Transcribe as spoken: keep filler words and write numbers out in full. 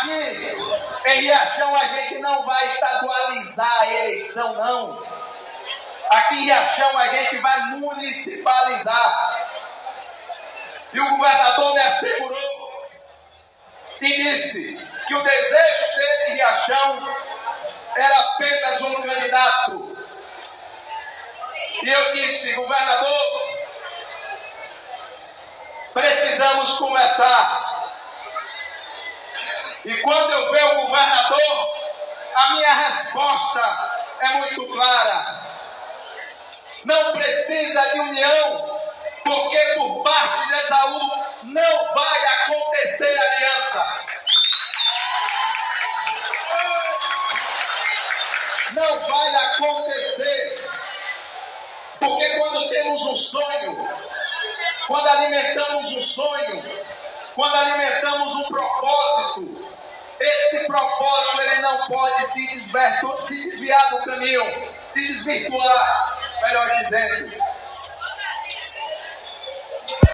Aqui em Riachão a gente não vai estadualizar a eleição, não. Aqui em Riachão a gente vai municipalizar. E o governador me assegurou e disse que o desejo dele em Riachão era apenas um candidato. E eu disse, governador, precisamos conversar. E quando eu vejo o governador, a minha resposta é muito clara. Não precisa de união, porque por parte de Esaú não vai acontecer aliança. Não vai acontecer. Porque quando temos um sonho, quando alimentamos um sonho, quando alimentamos um propósito, esse propósito ele não pode se desviar, se desviar do caminho, se desvirtuar, melhor dizendo.